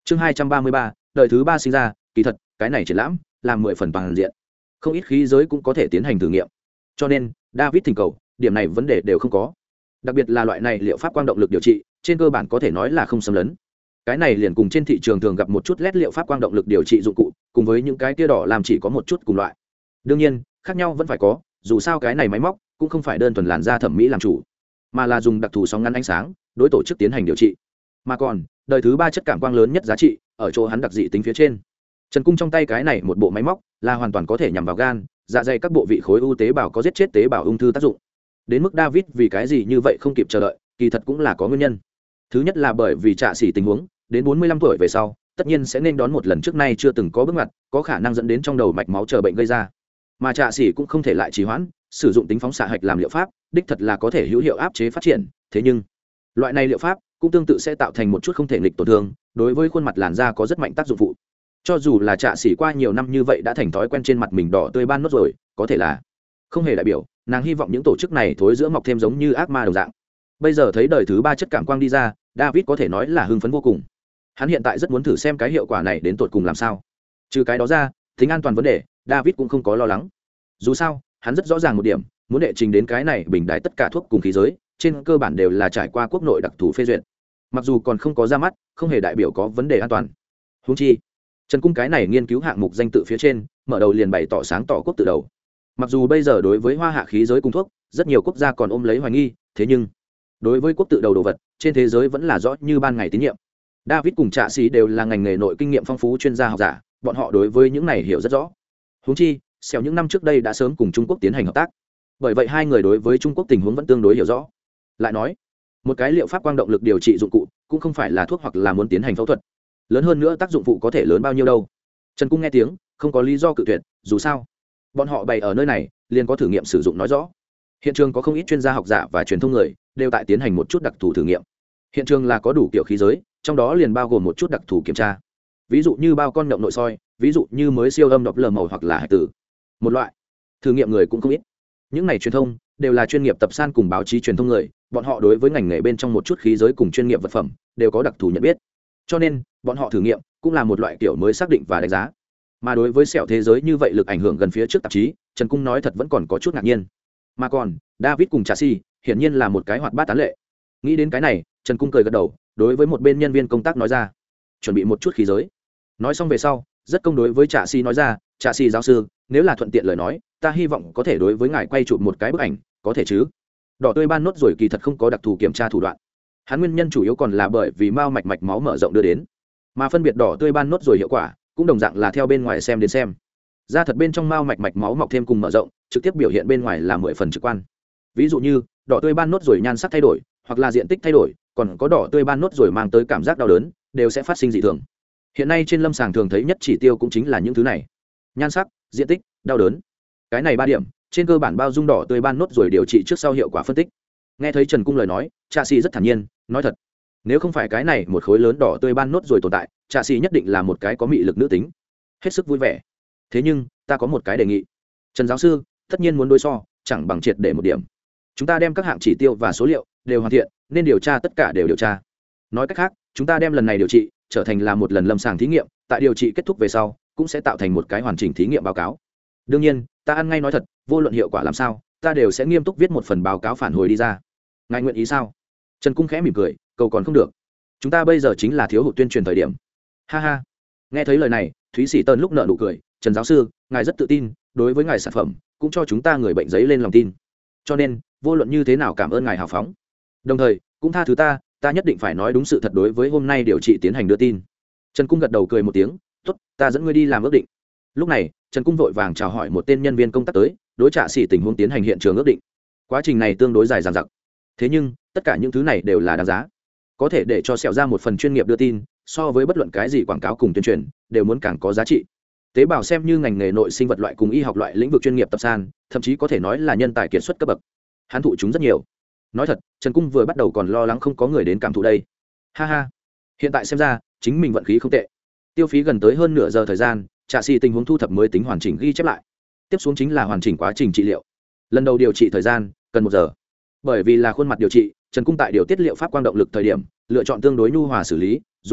Chương 233, đời thứ 3 sinh ra, kỳ thật, cái này triển lãm làm 10 phần toàn diện. Không ít khí giới cũng có thể tiến hành thử nghiệm. Cho nên, David thỉnh cầu, điểm này vấn đề đều không có. Đặc biệt là loại này liệu pháp quang động lực điều trị, trên cơ bản có thể nói là không xâm lấn. Cái này liền cùng trên thị trường thường gặp một chút lét liệu pháp quang động lực điều trị dụng cụ, cùng với những cái tia đỏ làm chỉ có một chút cùng loại. Đương nhiên, khác nhau vẫn phải có, dù sao cái này máy móc cũng không phải đơn thuần làn da thẩm mỹ làm chủ, mà là dùng đặc thù sóng ngắn ánh sáng đối tổ chức tiến hành điều trị. Mà còn, đời thứ 3 chất cảm quang lớn nhất giá trị ở chỗ hắn đặc dị tính phía trên. Trần Cung trong tay cái này một bộ máy móc là hoàn toàn có thể nhằm vào gan, dạ dày các bộ vị khối u tế bào có giết chết tế bào ung thư tác dụng. Đến mức David vì cái gì như vậy không kịp chờ đợi, kỳ thật cũng là có nguyên nhân. Thứ nhất là bởi vì trạ xỉ tình huống, đến 45 tuổi về sau, tất nhiên sẽ nên đón một lần trước nay chưa từng có bước ngoặt, có khả năng dẫn đến trong đầu mạch máu chờ bệnh gây ra. Mà trạ xỉ cũng không thể lại trì hoãn, sử dụng tính phóng xạ hạch làm liệu pháp, đích thật là có thể hữu hiệu áp chế phát triển, thế nhưng loại này liệu pháp cũng tương tự sẽ tạo thành một chút không thể nghịch tổn thương, đối với khuôn mặt làn da có rất mạnh tác dụng phụ. Cho dù là trạ xỉ qua nhiều năm như vậy đã thành thói quen trên mặt mình đỏ tươi ban nốt rồi, có thể là không hề đại biểu nàng hy vọng những tổ chức này thối giữa mọc thêm giống như ác ma đồng dạng. Bây giờ thấy đời thứ 3 chất cảm quang đi ra, David có thể nói là hưng phấn vô cùng. Hắn hiện tại rất muốn thử xem cái hiệu quả này đến tột cùng làm sao. Trừ cái đó ra, tính an toàn vấn đề, David cũng không có lo lắng. Dù sao, hắn rất rõ ràng một điểm, muốn đệ trình đến cái này bình đại tất cả thuốc cùng khí giới, trên cơ bản đều là trải qua quốc nội đặc thù phê duyệt. Mặc dù còn không có ra mắt, không hề đại biểu có vấn đề an toàn. Huống chi, Trần Cung cái này nghiên cứu hạng mục danh tự phía trên, mở đầu liền bày tỏ sáng tỏ quốc tự đầu. Mặc dù bây giờ đối với hoa hạ khí giới cung thuốc, rất nhiều quốc gia còn ôm lấy hoài nghi, thế nhưng đối với quốc tự đầu đồ vật, trên thế giới vẫn là rõ như ban ngày tín nhiệm. David cùng Trạ Sĩ đều là ngành nghề nội kinh nghiệm phong phú chuyên gia học giả, bọn họ đối với những này hiểu rất rõ. Huống chi, Sẹo những năm trước đây đã sớm cùng Trung Quốc tiến hành hợp tác. Bởi vậy hai người đối với Trung Quốc tình huống vẫn tương đối hiểu rõ. Lại nói, một cái liệu pháp quang động lực điều trị dụng cụ, cũng không phải là thuốc hoặc là muốn tiến hành phẫu thuật. Lớn hơn nữa tác dụng phụ có thể lớn bao nhiêu đâu. Trần Cung nghe tiếng, không có lý do cự tuyệt, dù sao, bọn họ bày ở nơi này, liền có thử nghiệm sử dụng nói rõ. Hiện trường có không ít chuyên gia học giả và truyền thông người, đều tại tiến hành một chút đặc thù thử nghiệm. Hiện trường là có đủ kiểu khí giới, trong đó liền bao gồm một chút đặc thù kiểm tra. Ví dụ như bao con nhộng nội soi, ví dụ như mới siêu âm đọc lờ màu hoặc là hạch tử. Một loại thử nghiệm người cũng không ít. Những này truyền thông đều là chuyên nghiệp tập san cùng báo chí truyền thông người, bọn họ đối với ngành nghề bên trong một chút khí giới cùng chuyên nghiệp vật phẩm đều có đặc thù nhận biết. Cho nên, bọn họ thử nghiệm cũng là một loại kiểu mới xác định và đánh giá. Mà đối với sẹo thế giới như vậy lực ảnh hưởng gần phía trước tạp chí, Trần Cung nói thật vẫn còn có chút ngạc nhiên. Mà còn, David cùng Trà Si, hiển nhiên là một cái hoạt bát tán lệ. Nghĩ đến cái này, Trần Cung cười gật đầu, đối với một bên nhân viên công tác nói ra, chuẩn bị một chút khí giới. Nói xong về sau, rất công đối với Trà Si nói ra, Trà Si giáo sư, nếu là thuận tiện lời nói, ta hy vọng có thể đối với ngài quay chụp một cái bức ảnh, có thể chứ? Đỏ tươi ban nốt rồi kỳ thật không có đặc thù kiểm tra thủ đoạn. Hắn nguyên nhân chủ yếu còn là bởi vì mao mạch máu mở rộng đưa đến, mà phân biệt đỏ tươi ban nốt rồi hiệu quả cũng đồng dạng là theo bên ngoài xem đến xem. Da thật bên trong mao mạch máu mọc thêm cùng mở rộng, trực tiếp biểu hiện bên ngoài là 10 phần trực quan. Ví dụ như, đỏ tươi ban nốt rồi nhan sắc thay đổi, hoặc là diện tích thay đổi, còn có đỏ tươi ban nốt rồi mang tới cảm giác đau đớn, đều sẽ phát sinh dị thường. Hiện nay trên lâm sàng thường thấy nhất chỉ tiêu cũng chính là những thứ này: nhan sắc, diện tích, đau đớn. Cái này 3 điểm, trên cơ bản bao dung đỏ tươi ban nốt rồi điều trị trước sau hiệu quả phân tích. Nghe thấy Trần Cung lời nói, Trà Si rất thản nhiên, nói thật, nếu không phải cái này một khối lớn đỏ tươi ban nốt rồi tồn tại, Trà Si nhất định là một cái có mị lực nữ tính, hết sức vui vẻ. Thế nhưng, ta có một cái đề nghị. Trần giáo sư, tất nhiên muốn đối so, chẳng bằng triệt để một điểm. Chúng ta đem các hạng chỉ tiêu và số liệu đều hoàn thiện, nên điều tra tất cả đều điều tra. Nói cách khác, chúng ta đem lần này điều trị trở thành là một lần lâm sàng thí nghiệm, tại điều trị kết thúc về sau, cũng sẽ tạo thành một cái hoàn chỉnh thí nghiệm báo cáo. Đương nhiên, ta ăn ngay nói thật, vô luận hiệu quả làm sao, ta đều sẽ nghiêm túc viết một phần báo cáo phản hồi đi ra. Ngài nguyện ý sao? Trần Cung khẽ mỉm cười, cầu còn không được. Chúng ta bây giờ chính là thiếu hụt tuyên truyền thời điểm. Ha ha. Nghe thấy lời này, Thúy Sĩ Tân lúc nợ nụ cười, Trần giáo sư, ngài rất tự tin, đối với ngài sản phẩm, cũng cho chúng ta người bệnh giấy lên lòng tin. Cho nên, vô luận như thế nào cảm ơn ngài hào phóng. Đồng thời, cũng tha thứ ta nhất định phải nói đúng sự thật đối với hôm nay điều trị tiến hành đưa tin. Trần Cung gật đầu cười một tiếng, tốt, ta dẫn ngươi đi làm ước định. Lúc này, Trần Cung vội vàng chào hỏi một tên nhân viên công tác tới, đối Trạ Sĩ tình huống tiến hành hiện trường ước định. Quá trình này tương đối dài dằng dặc. Thế nhưng, tất cả những thứ này đều là đáng giá. Có thể để cho sẹo ra một phần chuyên nghiệp đưa tin, so với bất luận cái gì quảng cáo cùng tuyên truyền, đều muốn càng có giá trị. Tế bào xem như ngành nghề nội sinh vật loại cùng y học loại lĩnh vực chuyên nghiệp tập san, thậm chí có thể nói là nhân tài kiệt xuất cấp bậc. Hắn thụ chúng rất nhiều. Nói thật, Trần Cung vừa bắt đầu còn lo lắng không có người đến cảm thụ đây. Ha ha. Hiện tại xem ra, chính mình vận khí không tệ. Tiêu phí gần tới hơn nửa giờ thời gian, Trạ Sĩ tình huống thu thập mới tính hoàn chỉnh ghi chép lại. Tiếp xuống chính là hoàn chỉnh quá trình trị liệu. Lần đầu điều trị thời gian cần 1 giờ. Bởi vì là khuôn mặt điều trị, Trần Cung tại điều tiết liệu pháp quang động lực thời điểm, lựa chọn tương đối nhu hòa xử lý, dù vậy,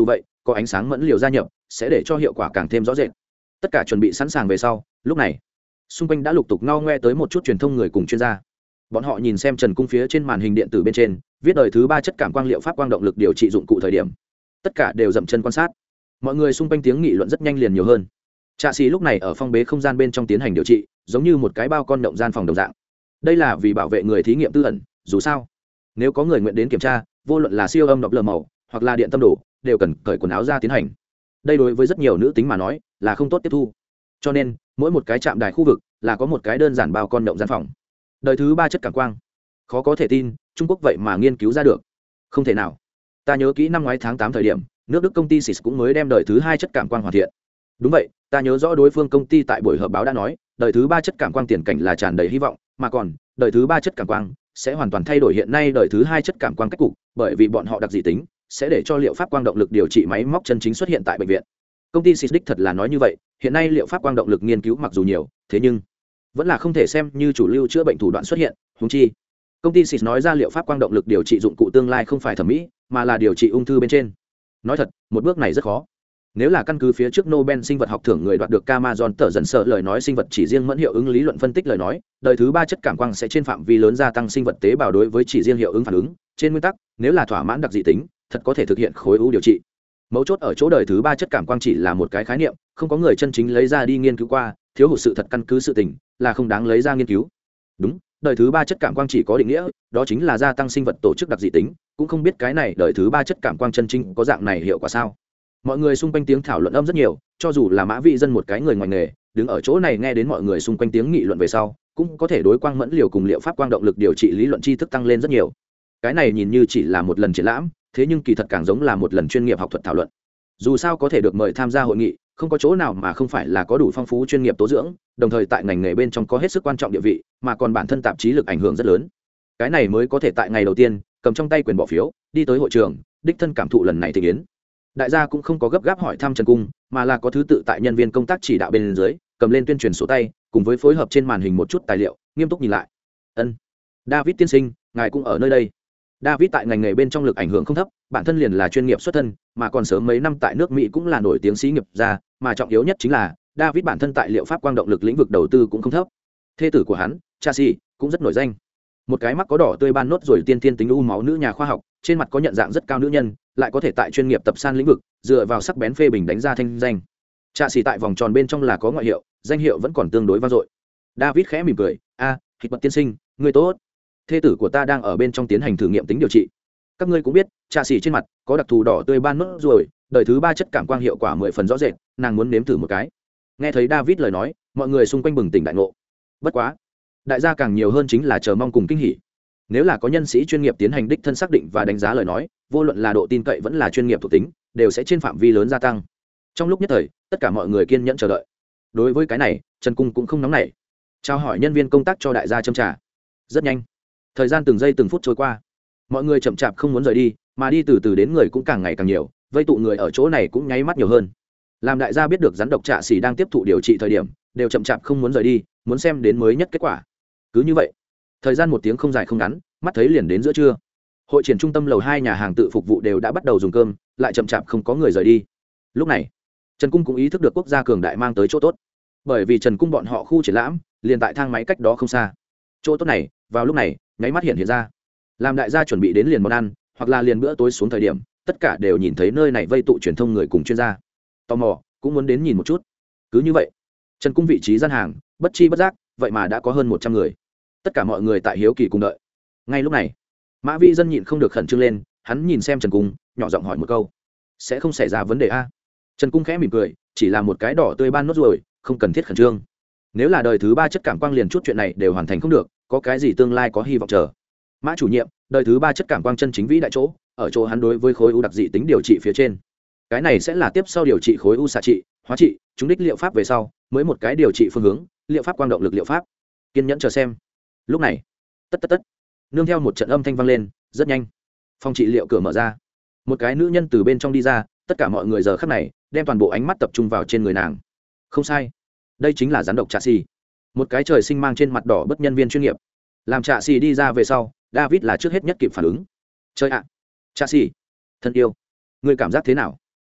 có ánh sáng mẫn liều gia nhập sẽ để cho hiệu quả càng thêm rõ rệt. Tất cả chuẩn bị sẵn sàng về sau, lúc này xung quanh đã lục tục ngao ngoe tới một chút truyền thông người cùng chuyên gia. Bọn họ nhìn xem Trần Cung phía trên màn hình điện tử bên trên viết đời thứ 3 chất cảm quang liệu pháp quang động lực điều trị dụng cụ thời điểm, tất cả đều dậm chân quan sát. Mọi người xung quanh tiếng nghị luận rất nhanh liền nhiều hơn. Trạ sĩ lúc này ở phong bế không gian bên trong tiến hành điều trị, giống như một cái bao con động gian phòng đồng dạng. Đây là vì bảo vệ người thí nghiệm tư ẩn, dù sao nếu có người nguyện đến kiểm tra, vô luận là siêu âm đọc lờ màu hoặc là điện tâm đồ, đều cần cởi quần áo ra tiến hành. Đây đối với rất nhiều nữ tính mà nói là không tốt tiếp thu, cho nên mỗi một cái trạm đài khu vực là có một cái đơn giản bao con động gian phòng. Đời thứ 3 chất cảm quang, khó có thể tin Trung Quốc vậy mà nghiên cứu ra được. Không thể nào. Ta nhớ kỹ năm ngoái tháng 8 thời điểm, nước Đức công ty SIS cũng mới đem đời thứ 2 chất cảm quang hoàn thiện. Đúng vậy, ta nhớ rõ đối phương công ty tại buổi họp báo đã nói đời thứ 3 chất cảm quang tiền cảnh là tràn đầy hy vọng, mà còn đời thứ 3 chất cảm quang sẽ hoàn toàn thay đổi hiện nay đời thứ 2 chất cảm quang cách cục, bởi vì bọn họ đặc dị tính sẽ để cho liệu pháp quang động lực điều trị máy móc chân chính xuất hiện tại bệnh viện. Công ty SIS đích thật là nói như vậy, hiện nay liệu pháp quang động lực nghiên cứu mặc dù nhiều, thế nhưng vẫn là không thể xem như chủ lưu chữa bệnh thủ đoạn xuất hiện. Huống chi công ty SIS nói ra liệu pháp quang động lực điều trị dụng cụ tương lai không phải thẩm mỹ, mà là điều trị ung thư bên trên. Nói thật, một bước này rất khó. Nếu là căn cứ phía trước Nobel sinh vật học thưởng người đoạt được Camazon tờ dần sợ lời nói sinh vật chỉ riêng mẫn hiệu ứng lý luận phân tích lời nói, đời thứ 3 chất cảm quang sẽ trên phạm vi lớn gia tăng sinh vật tế bào đối với chỉ riêng hiệu ứng phản ứng. Trên nguyên tắc, nếu là thỏa mãn đặc dị tính, thật có thể thực hiện khối u điều trị. Mấu chốt ở chỗ đời thứ 3 chất cảm quang chỉ là một cái khái niệm, không có người chân chính lấy ra đi nghiên cứu qua, thiếu hụt sự thật căn cứ sự tình, là không đáng lấy ra nghiên cứu. Đúng, đời thứ 3 chất cảm quang chỉ có định nghĩa, đó chính là gia tăng sinh vật tổ chức đặc dị tính, cũng không biết cái này đời thứ 3 chất cảm quang chân chính có dạng này hiệu quả sao. Mọi người xung quanh tiếng thảo luận âm rất nhiều, cho dù là Mã Vị Dân một cái người ngoài nghề, đứng ở chỗ này nghe đến mọi người xung quanh tiếng nghị luận về sau, cũng có thể đối quang mẫn liều cùng liệu pháp quang động lực điều trị lý luận tri thức tăng lên rất nhiều. Cái này nhìn như chỉ là một lần triển lãm, thế nhưng kỳ thật càng giống là một lần chuyên nghiệp học thuật thảo luận. Dù sao có thể được mời tham gia hội nghị, không có chỗ nào mà không phải là có đủ phong phú chuyên nghiệp tố dưỡng, đồng thời tại ngành nghề bên trong có hết sức quan trọng địa vị, mà còn bản thân tạp chí lực ảnh hưởng rất lớn. Cái này mới có thể tại ngày đầu tiên cầm trong tay quyền bỏ phiếu, đi tới hội trường, đích thân cảm thụ lần này thịnh yến. Đại gia cũng không có gấp gáp hỏi thăm Trần Cung, mà là có thứ tự tại nhân viên công tác chỉ đạo bên dưới, cầm lên tuyên truyền sổ tay, cùng với phối hợp trên màn hình một chút tài liệu, nghiêm túc nhìn lại. Ân, David tiên sinh, ngài cũng ở nơi đây. David tại ngành nghề bên trong lực ảnh hưởng không thấp, bản thân liền là chuyên nghiệp xuất thân, mà còn sớm mấy năm tại nước Mỹ cũng là nổi tiếng sĩ nghiệp gia, mà trọng yếu nhất chính là David bản thân tại liệu pháp quang động lực lĩnh vực đầu tư cũng không thấp. Thê tử của hắn, Chelsea, cũng rất nổi danh. Một cái mắt có đỏ tươi ban nốt rồi tiên tiên tính u máu nữ nhà khoa học, trên mặt có nhận dạng rất cao nữ nhân, lại có thể tại chuyên nghiệp tập san lĩnh vực dựa vào sắc bén phê bình đánh ra thanh danh. Chelsea tại vòng tròn bên trong là có ngoại hiệu, danh hiệu vẫn còn tương đối vang dội. David khẽ mỉm cười, Hít bật tiên sinh, người tốt. Thê tử của ta đang ở bên trong tiến hành thử nghiệm tính điều trị. Các ngươi cũng biết, Chelsea trên mặt có đặc thù đỏ tươi ban nốt rồi, đời thứ 3 chất cảm quang hiệu quả 10 phần rõ rệt, nàng muốn nếm thử một cái. Nghe thấy David lời nói, mọi người xung quanh bừng tỉnh đại ngộ. Bất quá, đại gia càng nhiều hơn chính là chờ mong cùng kinh hỉ. Nếu là có nhân sĩ chuyên nghiệp tiến hành đích thân xác định và đánh giá lời nói, vô luận là độ tin cậy vẫn là chuyên nghiệp thuộc tính, đều sẽ trên phạm vi lớn gia tăng. Trong lúc nhất thời, tất cả mọi người kiên nhẫn chờ đợi. Đối với cái này, Trần Cung cũng không nóng nảy, trao hỏi nhân viên công tác cho đại gia châm trà. Rất nhanh, thời gian từng giây từng phút trôi qua, mọi người chậm chạp không muốn rời đi, mà đi từ từ đến người cũng càng ngày càng nhiều, vây tụ người ở chỗ này cũng nháy mắt nhiều hơn. Làm đại gia biết được rắn độc Trạ Sĩ đang tiếp thụ điều trị thời điểm, đều chậm chạp không muốn rời đi, muốn xem đến mới nhất kết quả. Cứ như vậy, thời gian một tiếng không dài không ngắn, mắt thấy liền đến giữa trưa. Hội triển trung tâm lầu 2 nhà hàng tự phục vụ đều đã bắt đầu dùng cơm, lại chậm chạp không có người rời đi. Lúc này, Trần Cung cũng ý thức được quốc gia cường đại mang tới chỗ tốt, bởi vì Trần Cung bọn họ khu triển lãm liền tại thang máy cách đó không xa. Chỗ tốt này, vào lúc này, nháy mắt hiện ra. Làm đại gia chuẩn bị đến liền món ăn, hoặc là liền bữa tối xuống thời điểm, tất cả đều nhìn thấy nơi này vây tụ truyền thông người cùng chuyên gia. Tò mò, cũng muốn đến nhìn một chút. Cứ như vậy, Trần Cung vị trí gian hàng, bất chi bất giác, vậy mà đã có hơn 100 người. Tất cả mọi người tại hiếu kỳ cùng đợi. Ngay lúc này, Mã Vĩ Dân nhịn không được khẩn trương lên, hắn nhìn xem Trần Cung, nhỏ giọng hỏi một câu: "Sẽ không xảy ra vấn đề a?" Trần Cung khẽ mỉm cười, chỉ là một cái đỏ tươi ban nốt rồi, không cần thiết khẩn trương. Nếu là đời thứ 3 chất cảm quang liền chút chuyện này đều hoàn thành không được, có cái gì tương lai có hy vọng chờ. Mã chủ nhiệm, đời thứ 3 chất cảm quang chân chính vĩ đại chỗ, ở chỗ hắn đối với khối u đặc dị tính điều trị phía trên. Cái này sẽ là tiếp sau điều trị khối u xạ trị, hóa trị, chúng đích liệu pháp về sau, mới một cái điều trị phương hướng, liệu pháp quang động lực liệu pháp. Kiên nhẫn chờ xem. Lúc này, tất nương theo một trận âm thanh vang lên, rất nhanh, phòng trị liệu cửa mở ra, một cái nữ nhân từ bên trong đi ra, tất cả mọi người giờ khắc này đem toàn bộ ánh mắt tập trung vào trên người nàng. Không sai, đây chính là rắn độc Trạ Sĩ, một cái trời sinh mang trên mặt đỏ bất nhân viên chuyên nghiệp. Làm Trạ Sĩ đi ra về sau, David là trước hết nhất kịp phản ứng. Chơi ạ, Trạ Sĩ, thân yêu, ngươi cảm giác thế nào?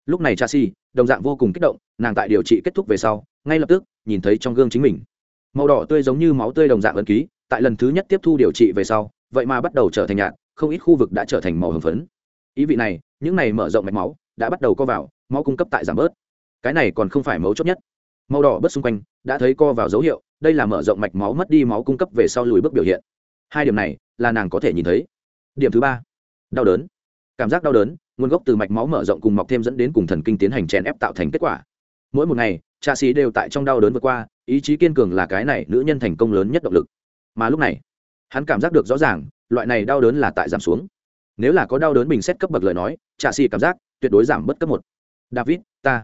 Lúc này Chelsea đồng dạng vô cùng kích động, nàng tại điều trị kết thúc về sau ngay lập tức nhìn thấy trong gương chính mình màu đỏ tươi giống như máu tươi đồng dạng ấn ký tại lần thứ nhất tiếp thu điều trị về sau vậy mà bắt đầu trở thành nhạt, không ít khu vực đã trở thành màu hồng phấn. Ý vị này những này mở rộng mạch máu đã bắt đầu co vào, máu cung cấp tại giảm bớt. Cái này còn không phải mấu chốt nhất, màu đỏ bớt xung quanh đã thấy co vào dấu hiệu, đây là mở rộng mạch máu mất đi máu cung cấp về sau lùi bước biểu hiện. Hai điểm này là nàng có thể nhìn thấy. Điểm thứ ba, đau đớn. Cảm giác đau đớn nguồn gốc từ mạch máu mở rộng cùng mọc thêm dẫn đến cùng thần kinh tiến hành chèn ép tạo thành kết quả. Mỗi một ngày Trạ Sĩ đều tại trong đau đớn vượt qua, ý chí kiên cường là cái này nữ nhân thành công lớn nhất động lực. Mà lúc này hắn cảm giác được rõ ràng loại này đau đớn là tại giảm xuống. Nếu là có đau đớn bình xét cấp bậc lời nói, Trạ Sĩ cảm giác tuyệt đối giảm bất cấp 1. David,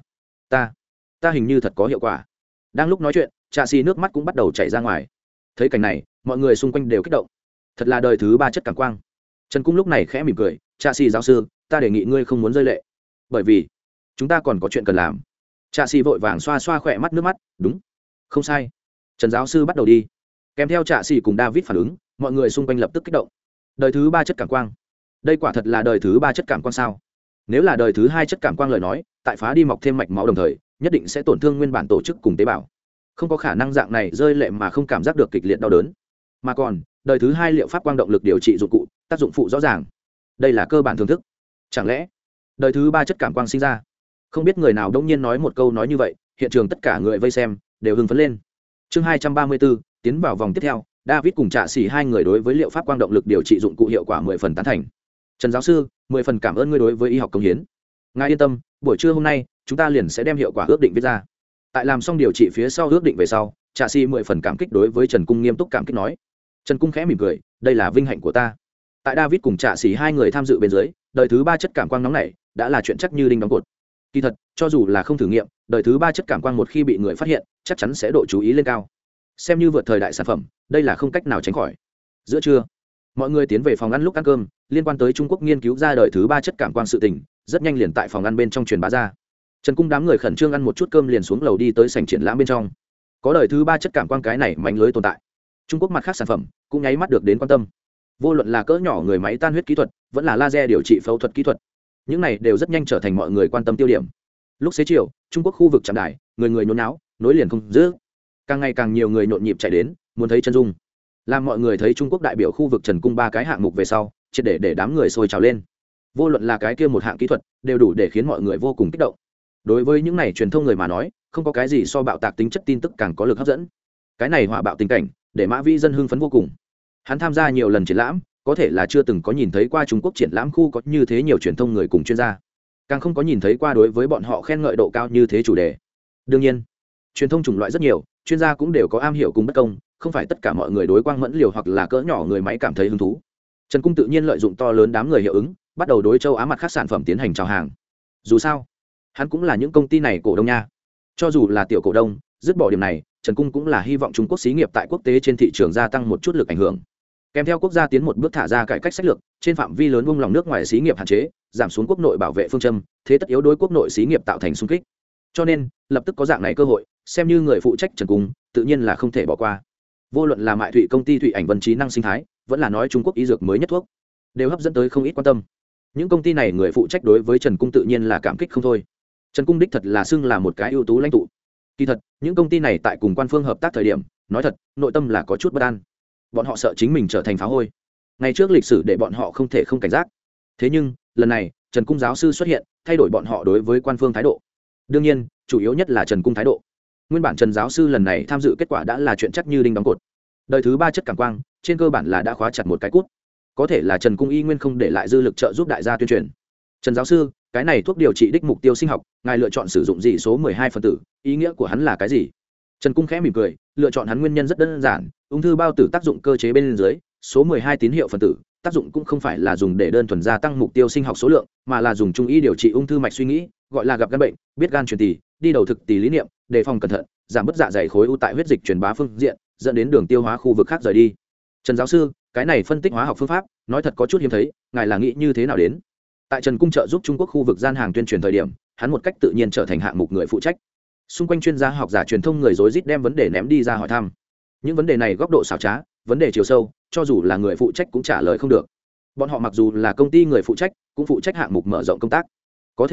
ta hình như thật có hiệu quả. Đang lúc nói chuyện, Trạ Sĩ nước mắt cũng bắt đầu chảy ra ngoài. Thấy cảnh này mọi người xung quanh đều kích động, thật là đời thứ 3 chất cảm quang. Trần Cung lúc này khẽ mỉm cười, Trạ Sĩ giáo sư, ta đề nghị ngươi không muốn rơi lệ, bởi vì chúng ta còn có chuyện cần làm. Trạ Sĩ vội vàng xoa xoa khỏe mắt nước mắt, đúng, không sai. Trần giáo sư bắt đầu đi. Kèm theo Trạ Sĩ cùng David phản ứng, mọi người xung quanh lập tức kích động. Đời thứ 3 chất cảm quang, đây quả thật là đời thứ 3 chất cảm quang sao? Nếu là đời thứ 2 chất cảm quang lời nói, tại phá đi mọc thêm mạch máu đồng thời, nhất định sẽ tổn thương nguyên bản tổ chức cùng tế bào. Không có khả năng dạng này rơi lệ mà không cảm giác được kịch liệt đau đớn. Mà còn, đời thứ 2 liệu pháp quang động lực điều trị dụng cụ, tác dụng phụ rõ ràng. Đây là cơ bản thưởng thức. Chẳng lẽ đời thứ 3 chất cảm quang sinh ra? Không biết người nào đông nhiên nói một câu nói như vậy, hiện trường tất cả người vây xem đều hưng phấn lên. Chương 234, tiến vào vòng tiếp theo, David cùng Trạ Sĩ hai người đối với liệu pháp quang động lực điều trị dụng cụ hiệu quả 10 phần tán thành. Trần giáo sư, 10 phần cảm ơn ngươi đối với y học công hiến. Ngài yên tâm, buổi trưa hôm nay chúng ta liền sẽ đem hiệu quả ước định viết ra. Tại làm xong điều trị phía sau ước định về sau, Trạ Sĩ 10 phần cảm kích đối với Trần Cung nghiêm túc cảm kích nói. Trần Cung khẽ mỉm cười, đây là vinh hạnh của ta. Tại David cùng Trạ Sĩ hai người tham dự bên dưới, đời thứ 3 chất cảm quang nóng này đã là chuyện chắc như đinh đóng cột. Kỳ thật, cho dù là không thử nghiệm, đời thứ 3 chất cảm quang một khi bị người phát hiện, chắc chắn sẽ độ chú ý lên cao. Xem như vượt thời đại sản phẩm, đây là không cách nào tránh khỏi. Giữa trưa, mọi người tiến về phòng ăn lúc ăn cơm, liên quan tới Trung Quốc nghiên cứu ra đời thứ 3 chất cảm quang sự tình, rất nhanh liền tại phòng ăn bên trong truyền bá ra. Trần Cung đám người khẩn trương ăn một chút cơm liền xuống lầu đi tới sảnh triển lãm bên trong. Có đời thứ 3 chất cảm quang cái này mánh lưới tồn tại, Trung Quốc mặt khác sản phẩm cũng nháy mắt được đến quan tâm. Vô luận là cỡ nhỏ người máy tan huyết kỹ thuật, vẫn là laser điều trị phẫu thuật kỹ thuật, những này đều rất nhanh trở thành mọi người quan tâm tiêu điểm. Lúc xế chiều, Trung Quốc khu vực trạm đài, người người nhốn náo, nối liền không dứt. Càng ngày càng nhiều người nhộn nhịp chạy đến, muốn thấy chân dung. Làm mọi người thấy Trung Quốc đại biểu khu vực Trần Cung 3 cái hạng mục về sau, triệt để đám người sôi trào lên. Vô luận là cái kia một hạng kỹ thuật, đều đủ để khiến mọi người vô cùng kích động. Đối với những này truyền thông người mà nói, không có cái gì so bạo tạc tính chất tin tức càng có lực hấp dẫn. Cái này hỏa bạo tình cảnh, để Mã Vĩ Dân hưng phấn vô cùng. Hắn tham gia nhiều lần triển lãm, có thể là chưa từng có nhìn thấy qua Trung Quốc triển lãm khu có như thế nhiều truyền thông người cùng chuyên gia, càng không có nhìn thấy qua đối với bọn họ khen ngợi độ cao như thế chủ đề. Đương nhiên, truyền thông chủng loại rất nhiều, chuyên gia cũng đều có am hiểu cùng bất công, không phải tất cả mọi người đối quang mẫn liều hoặc là cỡ nhỏ người máy cảm thấy hứng thú. Trần Cung tự nhiên lợi dụng to lớn đám người hiệu ứng, bắt đầu đối châu Á mặt khác sản phẩm tiến hành chào hàng. Dù sao, hắn cũng là những công ty này cổ đông nha. Cho dù là tiểu cổ đông, dứt bỏ điểm này, Trần Cung cũng là hy vọng Trung Quốc xí nghiệp tại quốc tế trên thị trường gia tăng một chút lực ảnh hưởng. Kèm theo quốc gia tiến một bước thả ra cải cách sách lược, trên phạm vi lớn buông lòng nước ngoài xí nghiệp hạn chế, giảm xuống quốc nội bảo vệ phương châm, thế tất yếu đối quốc nội xí nghiệp tạo thành xung kích. Cho nên, lập tức có dạng này cơ hội, xem như người phụ trách Trần Cung, tự nhiên là không thể bỏ qua. Vô luận là Mại Thụy công ty Thụy Ảnh Vân trí năng sinh thái, vẫn là nói Trung Quốc y dược mới nhất thuốc, đều hấp dẫn tới không ít quan tâm. Những công ty này người phụ trách đối với Trần Cung tự nhiên là cảm kích không thôi. Trần Cung đích thật là xưng là một cái ưu tú lãnh tụ. Kỳ thật, những công ty này tại cùng quan phương hợp tác thời điểm, nói thật, nội tâm là có chút bất an. Bọn họ sợ chính mình trở thành phá hôi. Ngày trước lịch sử để bọn họ không thể không cảnh giác. Thế nhưng, lần này, Trần Cung giáo sư xuất hiện, thay đổi bọn họ đối với quan phương thái độ. Đương nhiên, chủ yếu nhất là Trần Cung thái độ. Nguyên bản Trần giáo sư lần này tham dự kết quả đã là chuyện chắc như đinh đóng cột. Đời thứ 3 chất cảm quang, trên cơ bản là đã khóa chặt một cái cút. Có thể là Trần Cung y nguyên không để lại dư lực trợ giúp đại gia tuyên truyền. Trần giáo sư, cái này thuốc điều trị đích mục tiêu sinh học, ngài lựa chọn sử dụng gì số 12 phân tử, ý nghĩa của hắn là cái gì? Trần Cung khẽ mỉm cười, lựa chọn hắn nguyên nhân rất đơn giản, ung thư bao tử tác dụng cơ chế bên dưới, số 12 tín hiệu phân tử, tác dụng cũng không phải là dùng để đơn thuần gia tăng mục tiêu sinh học số lượng, mà là dùng trung y điều trị ung thư mạch suy nghĩ, gọi là gặp gan bệnh, biết gan truyền tỷ, đi đầu thực tỷ lý niệm, đề phòng cẩn thận, giảm bớt dạ dày khối u tại huyết dịch truyền bá phương diện, dẫn đến đường tiêu hóa khu vực khác rời đi. Trần giáo sư, cái này phân tích hóa học phương pháp, nói thật có chút hiếm thấy, ngài là nghĩ như thế nào đến? Tại Trần Cung trợ giúp Trung Quốc khu vực gian hàng tuyên truyền thời điểm, hắn một cách tự nhiên trở thành hạng mục người phụ trách. Xung quanh chuyên gia học giả truyền thông người rối rít đem vấn đề ném đi ra hỏi thăm. Những vấn đề này góc độ xảo trá, vấn đề chiều sâu, cho dù là người phụ trách cũng trả lời không được. Bọn họ mặc dù là công ty người phụ trách, cũng phụ trách hạng mục mở rộng công tác. Có thể là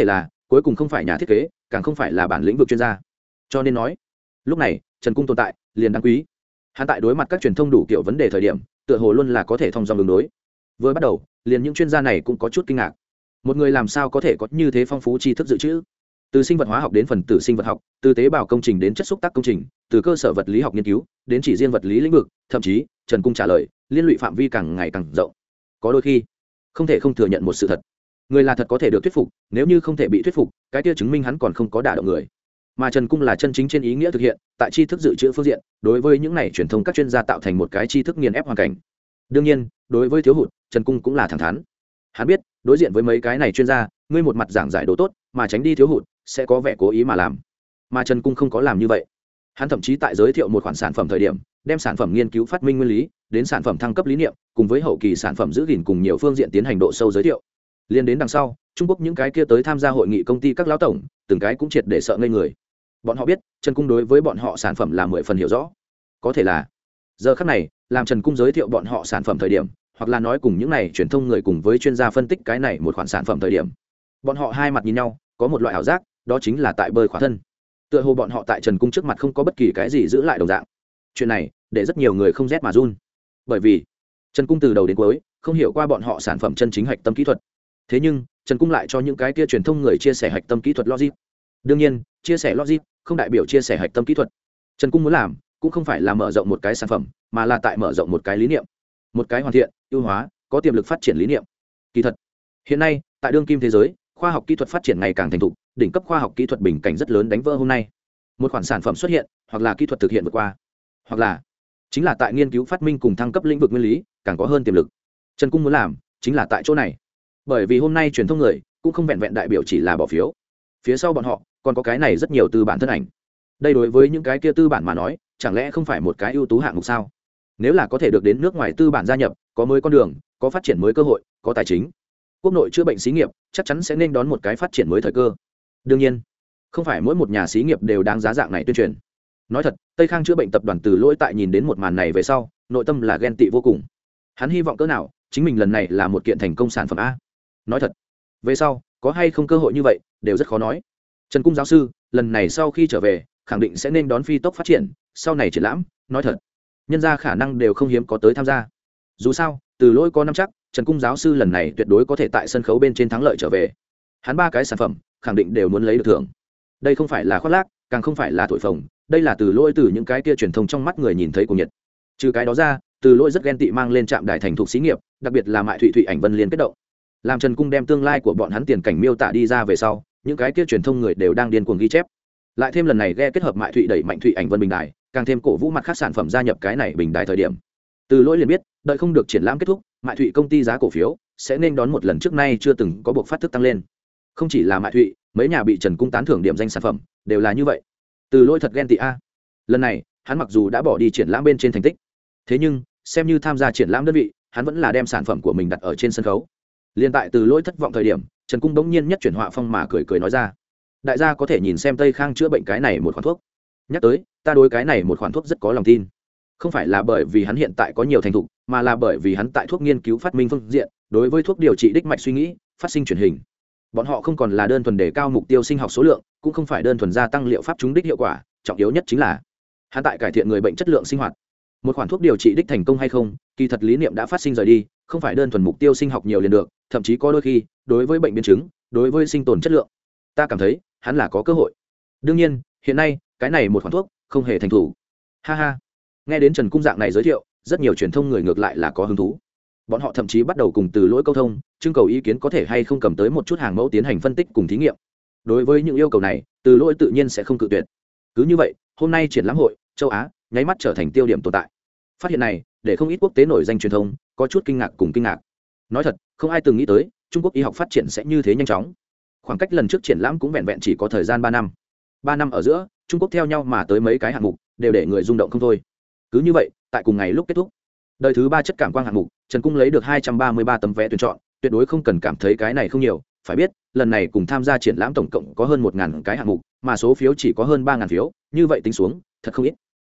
cuối cùng không phải nhà thiết kế càng không phải là bản lĩnh vực chuyên gia. Cho nên nói lúc này Trần Cung tồn tại liền đáng quý. Hắn tại đối mặt các truyền thông đủ kiểu vấn đề thời điểm tựa hồ luôn là có thể thông dong đường đối. Vừa bắt đầu liền những chuyên gia này cũng có chút kinh ngạc, một người làm sao có thể có như thế phong phú tri thức dự trữ, từ sinh vật hóa học đến phần tử sinh vật học, từ tế bào công trình đến chất xúc tác công trình, từ cơ sở vật lý học nghiên cứu đến chỉ riêng vật lý lĩnh vực, thậm chí Trần Cung trả lời liên lụy phạm vi càng ngày càng rộng. Có đôi khi không thể không thừa nhận một sự thật, người là thật có thể được thuyết phục, nếu như không thể bị thuyết phục cái kia chứng minh hắn còn không có đả động người. Mà Trần Cung là chân chính trên ý nghĩa thực hiện tại tri thức dự trữ phương diện đối với những này truyền thông các chuyên gia tạo thành một cái tri thức nghiền ép hoàn cảnh. Đương nhiên đối với thiếu hụt Trần Cung cũng là thẳng thắn. Hắn biết đối diện với mấy cái này chuyên gia ngươi một mặt giảng giải đồ tốt mà tránh đi thiếu hụt sẽ có vẻ cố ý mà làm, mà Trần Cung không có làm như vậy. Hắn thậm chí tại giới thiệu một khoản sản phẩm thời điểm đem sản phẩm nghiên cứu phát minh nguyên lý đến sản phẩm thăng cấp lý niệm cùng với hậu kỳ sản phẩm giữ gìn cùng nhiều phương diện tiến hành độ sâu giới thiệu. Liên đến đằng sau Trung Quốc những cái kia tới tham gia hội nghị công ty các lão tổng từng cái cũng triệt để sợ ngây người. Bọn họ biết Trần Cung đối với bọn họ sản phẩm là 10 phần hiểu rõ. Có thể là giờ khắc này làm Trần Cung giới thiệu bọn họ sản phẩm thời điểm, hoặc là nói cùng những này truyền thông người cùng với chuyên gia phân tích cái này một khoản sản phẩm thời điểm, bọn họ hai mặt nhìn nhau có một loại ảo giác, đó chính là tại bơi khỏa thân, tựa hồ bọn họ tại Trần Cung trước mặt không có bất kỳ cái gì giữ lại đồng dạng. Chuyện này để rất nhiều người không rét mà run, bởi vì Trần Cung từ đầu đến cuối không hiểu qua bọn họ sản phẩm chân chính hạch tâm kỹ thuật. Thế nhưng Trần Cung lại cho những cái kia truyền thông người chia sẻ hạch tâm kỹ thuật logic. Đương nhiên chia sẻ logic không đại biểu chia sẻ hạch tâm kỹ thuật. Trần Cung muốn làm cũng không phải là mở rộng một cái sản phẩm, mà là tại mở rộng một cái lý niệm, một cái hoàn thiện ưu hóa có tiềm lực phát triển lý niệm. Kỳ thật hiện nay tại đương kim thế giới khoa học kỹ thuật phát triển ngày càng thành thục, đỉnh cấp khoa học kỹ thuật bình cảnh rất lớn đánh vỡ hôm nay. Một khoản sản phẩm xuất hiện hoặc là kỹ thuật thực hiện vượt qua, hoặc là chính là tại nghiên cứu phát minh cùng thăng cấp lĩnh vực nguyên lý càng có hơn tiềm lực. Trần Cung muốn làm chính là tại chỗ này, bởi vì hôm nay truyền thông người cũng không vẹn vẹn đại biểu chỉ là bỏ phiếu, phía sau bọn họ còn có cái này rất nhiều tư bản thân ảnh. Đây đối với những cái kia tư bản mà nói chẳng lẽ không phải một cái ưu tú hạng mục sao? Nếu là có thể được đến nước ngoài tư bản gia nhập, có mới con đường, có phát triển mới cơ hội, có tài chính, quốc nội chữa bệnh xí nghiệp chắc chắn sẽ nên đón một cái phát triển mới thời cơ. Đương nhiên không phải mỗi một nhà xí nghiệp đều đáng giá dạng này tuyên truyền. Nói thật Tây Khang chữa bệnh tập đoàn Từ Lỗi tại nhìn đến một màn này về sau nội tâm là ghen tị vô cùng. Hắn hy vọng cỡ nào chính mình lần này là một kiện thành công sản phẩm a. Nói thật về sau có hay không cơ hội như vậy đều rất khó nói. Trần Cung giáo sư lần này sau khi trở về khẳng định sẽ nên đón phi tốc phát triển sau này triển lãm. Nói thật nhân ra khả năng đều không hiếm có tới tham gia. Dù sao Từ Lỗi có nắm chắc Trần Cung giáo sư lần này tuyệt đối có thể tại sân khấu bên trên thắng lợi trở về. Hắn 3 cái sản phẩm khẳng định đều muốn lấy được thưởng. Đây không phải là khoác lác, càng không phải là thổi phồng, đây là Từ Lỗi từ những cái kia truyền thông trong mắt người nhìn thấy cùng nhiệt. Trừ cái đó ra Từ Lỗi rất ghen tị mang lên trạm đài thành thục xí nghiệp, đặc biệt là Mại Thụy Thụy Ảnh Vân liên kết động, làm Trần Cung đem tương lai của bọn hắn tiền cảnh miêu tả đi ra về sau, những cái kia truyền thông người đều đang điên cuồng ghi chép. Lại thêm lần này ghe kết hợp Mại Thụy đẩy mạnh Thụy Ảnh Vân bình đài, càng thêm cổ vũ mặt khác sản phẩm gia nhập cái này bình đài thời điểm, Từ Lỗi liền biết đợi không được triển lãm kết thúc Mại Thụy công ty giá cổ phiếu sẽ nên đón một lần trước nay chưa từng có buộc phát thức tăng lên. Không chỉ là Mại Thụy, mấy nhà bị Trần Cung tán thưởng điểm danh sản phẩm đều là như vậy. Từ Lỗi thật ghen tị a. Lần này hắn mặc dù đã bỏ đi triển lãm bên trên thành tích, thế nhưng xem như tham gia triển lãm đơn vị hắn vẫn là đem sản phẩm của mình đặt ở trên sân khấu. Liên tại Từ Lỗi thất vọng thời điểm Trần Cung bỗng nhiên nhất chuyển họa phong mà cười cười nói ra, đại gia có thể nhìn xem Tây Khang chữa bệnh cái này một khoản thuốc. Nhắc tới ta đối cái này một khoản thuốc rất có lòng tin, không phải là bởi vì hắn hiện tại có nhiều thành thục, mà là bởi vì hắn tại thuốc nghiên cứu phát minh phương diện đối với thuốc điều trị đích mạch suy nghĩ phát sinh truyền hình. Bọn họ không còn là đơn thuần đề cao mục tiêu sinh học số lượng, cũng không phải đơn thuần gia tăng liệu pháp trúng đích hiệu quả, trọng yếu nhất chính là hắn tại cải thiện người bệnh chất lượng sinh hoạt. Một khoản thuốc điều trị đích thành công hay không kỳ thật lý niệm đã phát sinh rời đi, không phải đơn thuần mục tiêu sinh học nhiều liền được, thậm chí có đôi khi đối với bệnh biến chứng, đối với sinh tồn chất lượng, ta cảm thấy hắn là có cơ hội. Đương nhiên hiện nay cái này một khoản thuốc không hề thành thủ. Ha ha. Nghe đến Trần Cung dạng này giới thiệu rất nhiều truyền thông người ngược lại là có hứng thú. Bọn họ thậm chí bắt đầu cùng Từ Lỗi câu thông, trưng cầu ý kiến có thể hay không cầm tới một chút hàng mẫu tiến hành phân tích cùng thí nghiệm. Đối với những yêu cầu này Từ Lỗi tự nhiên sẽ không cự tuyệt. Cứ như vậy hôm nay triển lãm hội châu Á nháy mắt trở thành tiêu điểm tồn tại. Phát hiện này để không ít quốc tế nổi danh truyền thông có chút kinh ngạc cùng kinh ngạc. Nói thật không ai từng nghĩ tới Trung Quốc y học phát triển sẽ như thế nhanh chóng. Khoảng cách lần trước triển lãm cũng vẹn vẹn chỉ có thời gian 3 năm. 3 năm ở giữa Trung Quốc theo nhau mà tới mấy cái hạng mục đều để người rung động không thôi. Cứ như vậy tại cùng ngày lúc kết thúc đời thứ 3 chất cảm quang hạng mục Trần Cung lấy được 233 tấm vé tuyển chọn, tuyệt đối không cần cảm thấy cái này không nhiều. Phải biết lần này cùng tham gia triển lãm tổng cộng có hơn 1.000 cái hạng mục, mà số phiếu chỉ có hơn 3.000 phiếu, như vậy tính xuống thật không ít.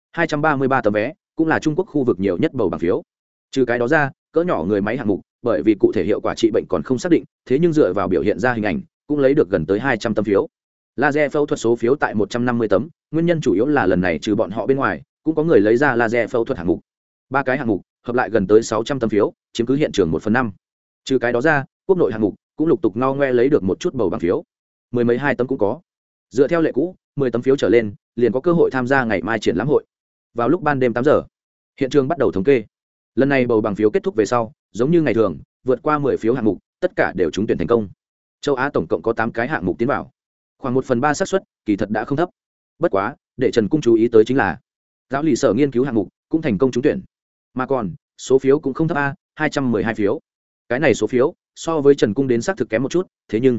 233 tấm vé cũng là Trung Quốc khu vực nhiều nhất bầu bằng phiếu. Trừ cái đó ra cỡ nhỏ người máy hạng mục bởi vì cụ thể hiệu quả trị bệnh còn không xác định, thế nhưng dựa vào biểu hiện ra hình ảnh cũng lấy được gần tới 200 tấm phiếu. Laser phẫu thuật số phiếu tại 150 tấm, nguyên nhân chủ yếu là lần này trừ bọn họ bên ngoài, cũng có người lấy ra laser phẫu thuật hạng mục. 3 cái hạng mục, hợp lại gần tới 600 tấm phiếu, chiếm cứ hiện trường 1/5. Trừ cái đó ra, quốc nội hạng mục cũng lục tục ngao ngoe lấy được một chút bầu bằng phiếu. Mười mấy 2 tấm cũng có. Dựa theo lệ cũ, 10 tấm phiếu trở lên, liền có cơ hội tham gia ngày mai triển lãm hội. Vào lúc ban đêm 8 giờ, hiện trường bắt đầu thống kê. Lần này bầu bằng phiếu kết thúc về sau, giống như ngày thường, vượt qua 10 phiếu hạng mục, tất cả đều trúng tuyển thành công. Châu Á tổng cộng có 8 cái hạng mục tiến vào, khoảng 1/3 xác suất, kỳ thật đã không thấp. Bất quá, để Trần Cung chú ý tới chính là, giáo lý sở nghiên cứu hạng mục cũng thành công trúng tuyển, mà còn số phiếu cũng không thấp a, 212 phiếu. Cái này số phiếu so với Trần Cung đến xác thực kém một chút, thế nhưng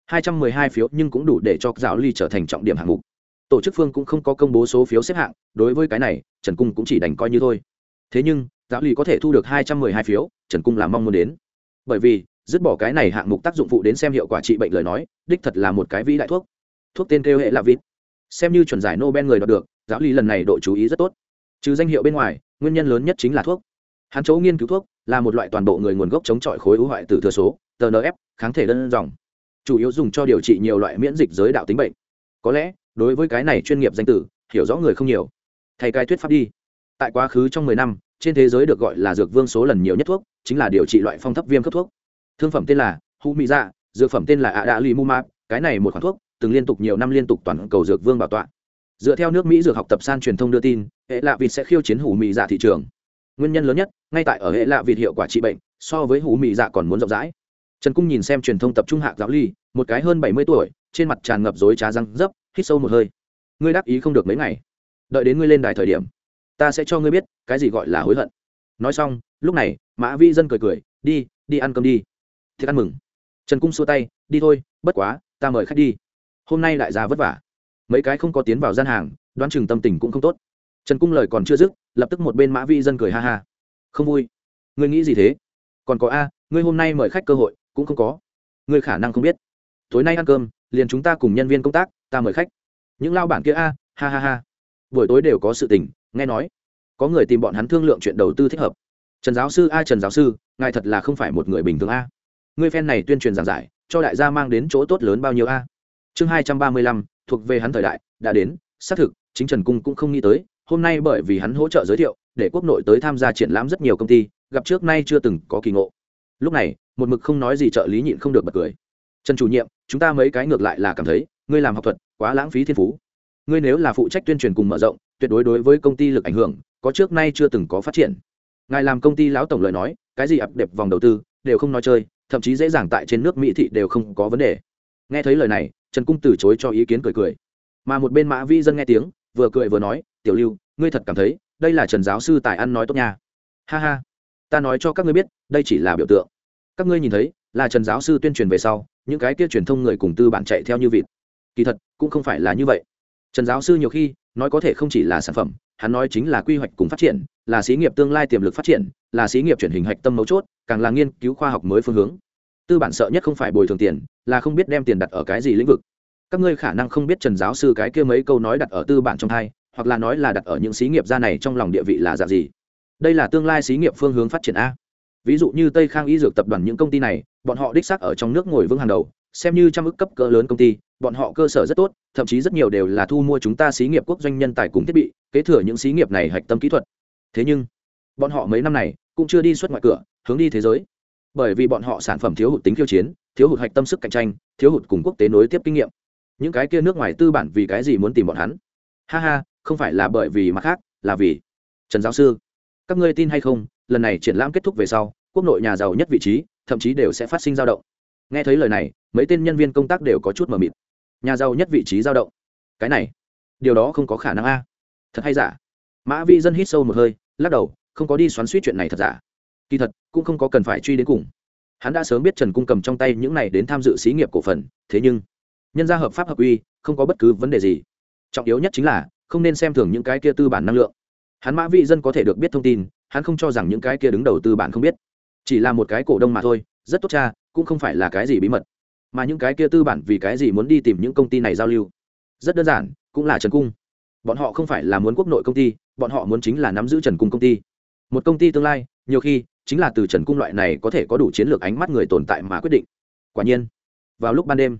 212 phiếu nhưng cũng đủ để cho giáo lý trở thành trọng điểm hạng mục. Tổ chức phương cũng không có công bố số phiếu xếp hạng, đối với cái này, Trần Cung cũng chỉ đành coi như thôi. Thế nhưng, giáo lý có thể thu được 212 phiếu, Trần Cung là mong muốn đến. Bởi vì, dứt bỏ cái này hạng mục tác dụng phụ đến xem hiệu quả trị bệnh lời nói, đích thật là một cái vĩ đại thuốc. Thuốc tên kêu hệ là vịt. Xem như chuẩn giải Nobel người đoạt được, giáo lý lần này độ chú ý rất tốt. Trừ danh hiệu bên ngoài, nguyên nhân lớn nhất chính là thuốc. Hắn chỗ nghiên cứu thuốc là một loại toàn bộ người nguồn gốc chống chọi khối u hoại tử thừa số, TNF, kháng thể đơn dòng, chủ yếu dùng cho điều trị nhiều loại miễn dịch giới đạo tính bệnh. Có lẽ, đối với cái này chuyên nghiệp danh tử, hiểu rõ người không nhiều. Thay cái thuyết pháp đi. Tại quá khứ trong 10 năm, trên thế giới được gọi là dược vương số lần nhiều nhất thuốc, chính là điều trị loại phong thấp viêm khớp thuốc. Thương phẩm tên là Humira, dược phẩm tên là Adalimumab, cái này một khoản thuốc, từng liên tục nhiều năm liên tục toàn cầu dược vương bảo tọa. Dựa theo nước Mỹ dược học tập san truyền thông đưa tin, hệ lạ vịt sẽ khiêu chiến hủ mì dạ thị trường. Nguyên nhân lớn nhất, ngay tại ở hệ lạ vịt hiệu quả trị bệnh, so với hủ mì dạ còn muốn rộng rãi. Trần Cung nhìn xem truyền thông tập trung hạ giáo ly, một cái hơn 70 tuổi, trên mặt tràn ngập rối trá răng dấp, hít sâu một hơi. Ngươi đáp ý không được mấy ngày, đợi đến ngươi lên đài thời điểm, ta sẽ cho ngươi biết cái gì gọi là hối hận. Nói xong, lúc này, Mã Vi Dân cười cười, đi ăn cơm đi. Thiệt ăn mừng. Trần Cung xua tay, đi thôi, bất quá, ta mời khách đi. Hôm nay đại gia vất vả. Mấy cái không có tiến vào gian hàng, đoán chừng tâm tình cũng không tốt. Trần Cung lời còn chưa dứt, lập tức một bên Mã Vi Dân cười ha ha. Không vui. Ngươi nghĩ gì thế? Còn có a, ngươi hôm nay mời khách cơ hội cũng không có. Ngươi khả năng không biết. Tối nay ăn cơm, liền chúng ta cùng nhân viên công tác, ta mời khách. Những lao bản kia a, ha ha ha. Buổi tối đều có sự tình, nghe nói có người tìm bọn hắn thương lượng chuyện đầu tư thích hợp. Trần giáo sư a, Trần giáo sư, ngài thật là không phải một người bình thường a. Ngươi phen này tuyên truyền giảng giải, cho đại gia mang đến chỗ tốt lớn bao nhiêu a? Chương 235, thuộc về hắn thời đại đã đến, xác thực, chính Trần Cung cũng không nghĩ tới, hôm nay bởi vì hắn hỗ trợ giới thiệu, để quốc nội tới tham gia triển lãm rất nhiều công ty, gặp trước nay chưa từng có kỳ ngộ. Lúc này, một mực không nói gì trợ lý nhịn không được bật cười. Trần chủ nhiệm, chúng ta mấy cái ngược lại là cảm thấy, ngươi làm học thuật quá lãng phí thiên phú. Ngươi nếu là phụ trách tuyên truyền cùng mở rộng, tuyệt đối đối với công ty lực ảnh hưởng có trước nay chưa từng có phát triển. Ngài làm công ty lão tổng lời nói, cái gì ập đẹp vòng đầu tư đều không nói chơi, thậm chí dễ dàng tại trên nước Mỹ thị đều không có vấn đề. Nghe thấy lời này, Trần Cung từ chối cho ý kiến cười cười. Mà một bên Mã Vi Dân nghe tiếng, vừa cười vừa nói, "Tiểu Lưu, ngươi thật cảm thấy, đây là Trần giáo sư tài ăn nói tốt nha." Ha ha, ta nói cho các ngươi biết, đây chỉ là biểu tượng. Các ngươi nhìn thấy, là Trần giáo sư tuyên truyền về sau, những cái kia truyền thông người cùng tư bản chạy theo như vịt. Kỳ thật, cũng không phải là như vậy. Trần giáo sư nhiều khi nói có thể không chỉ là sản phẩm, hắn nói chính là quy hoạch cùng phát triển, là xí nghiệp tương lai tiềm lực phát triển, là xí nghiệp chuyển hình hạch tâm mấu chốt, càng là nghiên cứu khoa học mới phương hướng. Tư bản sợ nhất không phải bồi thường tiền, là không biết đem tiền đặt ở cái gì lĩnh vực. Các ngươi khả năng không biết Trần giáo sư cái kia mấy câu nói đặt ở tư bản trong hai, hoặc là nói là đặt ở những xí nghiệp gia này trong lòng địa vị là dạng gì. Đây là tương lai xí nghiệp phương hướng phát triển a. Ví dụ như Tây Khang Y Dược tập đoàn những công ty này, bọn họ đích xác ở trong nước ngồi vững hàng đầu, xem như trăm ức cấp cỡ lớn công ty, bọn họ cơ sở rất tốt, thậm chí rất nhiều đều là thu mua chúng ta xí nghiệp quốc doanh nhân tài cùng thiết bị, kế thừa những xí nghiệp này hạch tâm kỹ thuật. Thế nhưng, bọn họ mấy năm này cũng chưa đi xuất ngoại cửa, hướng đi thế giới. Bởi vì bọn họ sản phẩm thiếu hụt tính khiêu chiến, thiếu hụt hạch tâm sức cạnh tranh, thiếu hụt cùng quốc tế nối tiếp kinh nghiệm. Những cái kia nước ngoài tư bản vì cái gì muốn tìm bọn hắn? Ha ha, không phải là bởi vì mặt khác, là vì Trần giáo sư. Các ngươi tin hay không, lần này triển lãm kết thúc về sau, quốc nội nhà giàu nhất vị trí, thậm chí đều sẽ phát sinh dao động. Nghe thấy lời này, mấy tên nhân viên công tác đều có chút mờ mịt. Nhà giàu nhất vị trí dao động? Cái này, điều đó không có khả năng a. Thật hay giả? Mã Vi Dân hít sâu một hơi, lắc đầu, không có đi xoắn xuýt chuyện này thật giả. Kỳ thật, cũng không có cần phải truy đến cùng. Hắn đã sớm biết Trần Cung cầm trong tay những này đến tham dự xí nghiệp cổ phần, thế nhưng nhân ra hợp pháp hợp uy, không có bất cứ vấn đề gì. Trọng yếu nhất chính là không nên xem thường những cái kia tư bản năng lượng. Hắn Mã Vi Dân có thể được biết thông tin, hắn không cho rằng những cái kia đứng đầu tư bản không biết, chỉ là một cái cổ đông mà thôi, rất tốt cha, cũng không phải là cái gì bí mật. Mà những cái kia tư bản vì cái gì muốn đi tìm những công ty này giao lưu? Rất đơn giản, cũng là Trần Cung. Bọn họ không phải là muốn quốc nội công ty, bọn họ muốn chính là nắm giữ Trần Cung công ty. Một công ty tương lai, nhiều khi chính là từ Trần Cung loại này có thể có đủ chiến lược ánh mắt người tồn tại mà quyết định. Quả nhiên, vào lúc ban đêm,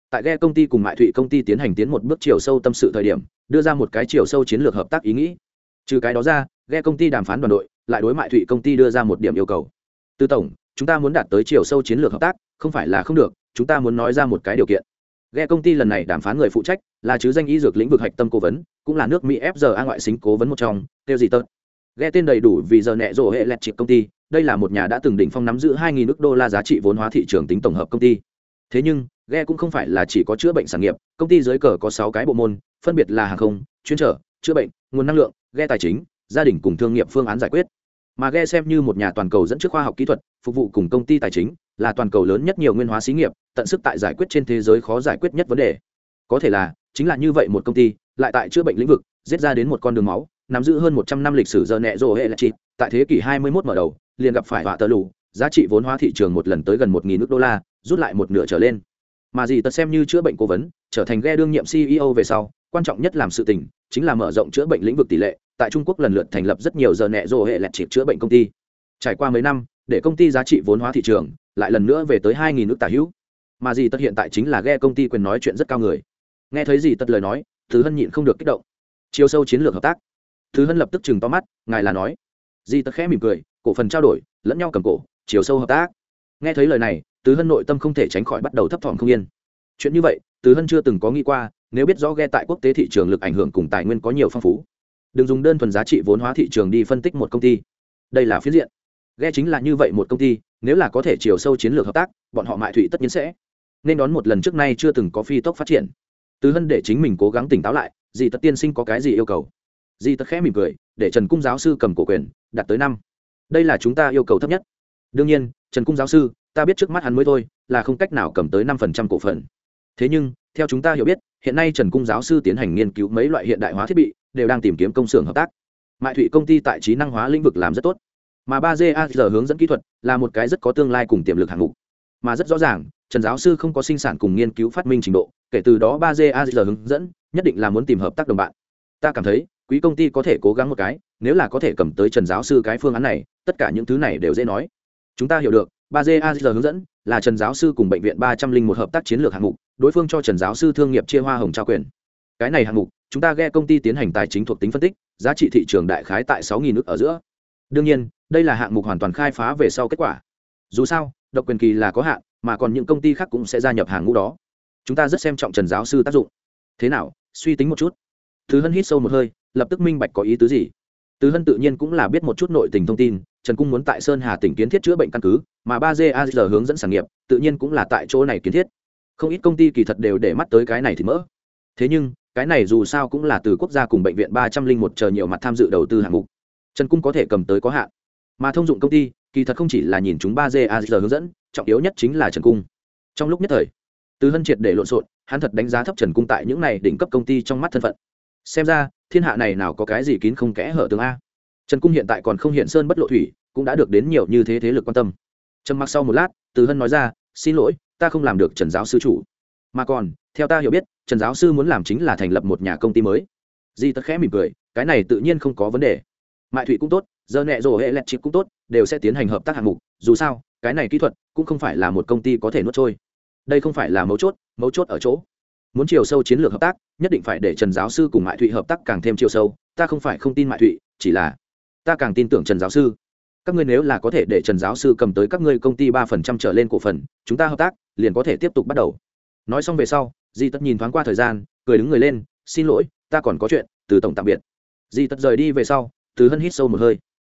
tại ghe công ty cùng mại thụy công ty tiến hành tiến một bước chiều sâu tâm sự thời điểm đưa ra một cái chiều sâu chiến lược hợp tác ý nghĩ. Trừ cái đó ra, ghe công ty đàm phán đoàn đội lại đối mại thụy công ty đưa ra một điểm yêu cầu. Từ tổng, chúng ta muốn đạt tới chiều sâu chiến lược hợp tác không phải là không được, chúng ta muốn nói ra một cái điều kiện. Ghe công ty lần này đàm phán người phụ trách là chứ danh y dược lĩnh vực hạch tâm cố vấn, cũng là nước Mỹ FZA ngoại sinh cố vấn một trong, tiêu gì tật. Ghe tên đầy đủ vì giờ nẹ rổ hệ lẹt chịp công ty, đây là một nhà đã từng đỉnh phong nắm giữ 2.000 nước đô la giá trị vốn hóa thị trường tính tổng hợp công ty. Thế nhưng, ghe cũng không phải là chỉ có chữa bệnh sản nghiệp, công ty dưới cờ có 6 cái bộ môn, phân biệt là hàng không, chuyên trở, chữa bệnh, nguồn năng lượng, ghe tài chính, gia đình cùng thương nghiệp phương án giải quyết. Mà ghe xem như một nhà toàn cầu dẫn trước khoa học kỹ thuật, phục vụ cùng công ty tài chính, là toàn cầu lớn nhất nhiều nguyên hóa xí nghiệp, tận sức tại giải quyết trên thế giới khó giải quyết nhất vấn đề. Có thể là, chính là như vậy một công ty, lại tại chữa bệnh lĩnh vực, giết ra đến một con đường máu, nắm giữ hơn 100 năm lịch sử giờ nẹ rồ hệ là chị, tại thế kỷ 21 mở đầu, liền gặp phải họa tờ lù, giá trị vốn hóa thị trường một lần tới gần 1.000 nước đô la, rút lại một nửa trở lên. Mà gì tật xem như chữa bệnh cố vấn, trở thành ghe đương nhiệm CEO về sau, quan trọng nhất làm sự tình chính là mở rộng chữa bệnh lĩnh vực tỷ lệ, tại Trung Quốc lần lượt thành lập rất nhiều giờ nẹ rồ hệ lẹt chịp chữa bệnh công ty. Trải qua mấy năm, để công ty giá trị vốn hóa thị trường lại lần nữa về tới 2.000 nước tả hữu. Mà gì tật hiện tại chính là ghe công ty quyền nói chuyện rất cao người. Nghe thấy gì tật lời nói, Thứ Hân nhịn không được kích động. Chiều sâu chiến lược hợp tác. Thứ Hân lập tức chừng to mắt, ngài là nói? Di tật khẽ mỉm cười, cổ phần trao đổi, lẫn nhau cầm cổ, chiều sâu hợp tác. Nghe thấy lời này, Từ Hân nội tâm không thể tránh khỏi bắt đầu thấp thỏm không yên. Chuyện như vậy, Từ Hân chưa từng có nghĩ qua, nếu biết rõ ghe tại quốc tế thị trường lực ảnh hưởng cùng tài nguyên có nhiều phong phú. Đừng dùng đơn thuần giá trị vốn hóa thị trường đi phân tích một công ty. Đây là phiến diện. Ghe chính là như vậy một công ty, nếu là có thể chiều sâu chiến lược hợp tác, bọn họ mại thụy tất nhiên sẽ nên đón một lần trước nay chưa từng có phi tốc phát triển. Từ Hân để chính mình cố gắng tỉnh táo lại, Di tật tiên sinh có cái gì yêu cầu? Di tật khẽ mỉm cười, để Trần Cung giáo sư cầm cổ quyền, đạt tới 5. Đây là chúng ta yêu cầu thấp nhất. Đương nhiên, Trần Cung giáo sư, ta biết trước mắt hắn mới thôi, là không cách nào cầm tới 5% cổ phần. Thế nhưng, theo chúng ta hiểu biết, hiện nay Trần Cung giáo sư tiến hành nghiên cứu mấy loại hiện đại hóa thiết bị, đều đang tìm kiếm công xưởng hợp tác. Mại thụy công ty tại trí năng hóa lĩnh vực làm rất tốt, mà 3GAR hướng dẫn kỹ thuật là một cái rất có tương lai cùng tiềm lực hạng mục. Mà rất rõ ràng, Trần giáo sư không có sinh sản cùng nghiên cứu phát minh trình độ, kể từ đó 3GAR hướng dẫn, nhất định là muốn tìm hợp tác đồng bạn. Ta cảm thấy, quý công ty có thể cố gắng một cái, nếu là có thể cầm tới Trần giáo sư cái phương án này, tất cả những thứ này đều dễ nói. Chúng ta hiểu được, 3GAR hướng dẫn là Trần giáo sư cùng bệnh viện 301 hợp tác chiến lược hạng mục, đối phương cho Trần giáo sư thương nghiệp chia hoa hồng trao quyền. Cái này hạng mục, chúng ta ghe công ty tiến hành tài chính thuộc tính phân tích, giá trị thị trường đại khái tại 6.000 nước ở giữa. Đương nhiên, đây là hạng mục hoàn toàn khai phá về sau kết quả. Dù sao, độc quyền kỳ là có hạn, mà còn những công ty khác cũng sẽ gia nhập hàng ngũ đó. Chúng ta rất xem trọng Trần giáo sư tác dụng. Thế nào, suy tính một chút. Từ Hân hít sâu một hơi, lập tức minh bạch có ý tứ gì. Từ Hân tự nhiên cũng là biết một chút nội tình thông tin, Trần Cung muốn tại Sơn Hà tỉnh kiến thiết chữa bệnh căn cứ, mà 3GAR hướng dẫn sản nghiệp, tự nhiên cũng là tại chỗ này kiến thiết. Không ít công ty kỳ thật đều để mắt tới cái này thì mỡ. Thế nhưng, cái này dù sao cũng là từ quốc gia cùng bệnh viện 301 chờ nhiều mặt tham dự đầu tư hạng mục. Trần Cung có thể cầm tới có hạn. Mà thông dụng công ty, kỳ thật không chỉ là nhìn chúng 3GAR hướng dẫn, trọng yếu nhất chính là Trần Cung. Trong lúc nhất thời, Từ Hân triệt để lộn xộn, hắn thật đánh giá thấp Trần Cung tại những này đỉnh cấp công ty trong mắt thân phận. Xem ra, thiên hạ này nào có cái gì kín không kẽ hở tường a. Trần Cung hiện tại còn không hiện sơn bất lộ thủy, cũng đã được đến nhiều như thế thế lực quan tâm. Trầm mặc sau một lát, Từ Hân nói ra, xin lỗi, ta không làm được Trần giáo sư chủ. Mà còn, theo ta hiểu biết, Trần giáo sư muốn làm chính là thành lập một nhà công ty mới. Di Tất khẽ mỉm cười, cái này tự nhiên không có vấn đề. Mại thủy cũng tốt, giờ nẹ rồ hệ lẹt chip cũng tốt, đều sẽ tiến hành hợp tác hạng mục. Dù sao, cái này kỹ thuật cũng không phải là một công ty có thể nuốt trôi. Đây không phải là mấu chốt ở chỗ muốn chiều sâu chiến lược hợp tác, nhất định phải để Trần giáo sư cùng Mại thủy hợp tác càng thêm chiều sâu. Ta không phải không tin Mại thủy, chỉ là ta càng tin tưởng Trần giáo sư. Các ngươi nếu là có thể để Trần giáo sư cầm tới các ngươi công ty 3% trở lên cổ phần, chúng ta hợp tác liền có thể tiếp tục bắt đầu. Nói xong về sau, Di Tất nhìn thoáng qua thời gian, cười đứng người lên, xin lỗi, ta còn có chuyện, Từ tổng tạm biệt. Di Tất rời đi về sau, Từ Hân hít sâu một hơi.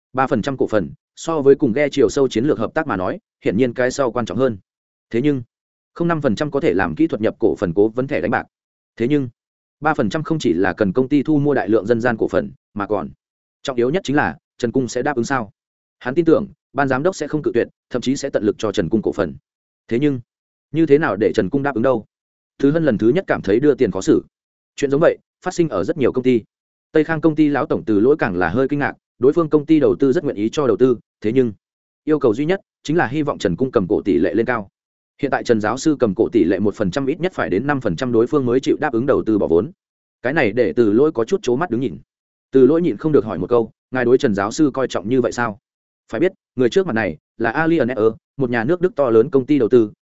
3% cổ phần, so với cùng ghe chiều sâu chiến lược hợp tác mà nói, hiển nhiên cái sau quan trọng hơn. Thế nhưng, không 5% có thể làm kỹ thuật nhập cổ phần cố vấn thẻ đánh bạc. Thế nhưng, 3% không chỉ là cần công ty thu mua đại lượng dân gian cổ phần, mà còn trọng yếu nhất chính là Trần Cung sẽ đáp ứng sao? Hắn tin tưởng, ban giám đốc sẽ không cự tuyệt, thậm chí sẽ tận lực cho Trần Cung cổ phần. Thế nhưng, như thế nào để Trần Cung đáp ứng đâu? Thứ Hân lần thứ nhất cảm thấy đưa tiền khó xử. Chuyện giống vậy phát sinh ở rất nhiều công ty. Tây Khang công ty lão tổng Từ Lỗi càng là hơi kinh ngạc, đối phương công ty đầu tư rất nguyện ý cho đầu tư, thế nhưng yêu cầu duy nhất chính là hy vọng Trần Cung cầm cổ tỷ lệ lên cao. Hiện tại Trần giáo sư cầm cổ tỷ lệ 1% ít nhất phải đến 5% đối phương mới chịu đáp ứng đầu tư bỏ vốn. Cái này để Từ Lỗi có chút chố mắt đứng nhìn. Từ Lỗi nhịn không được hỏi một câu, ngài đối Trần giáo sư coi trọng như vậy sao? Phải biết, người trước mặt này là Allianz, một nhà nước Đức to lớn công ty đầu tư,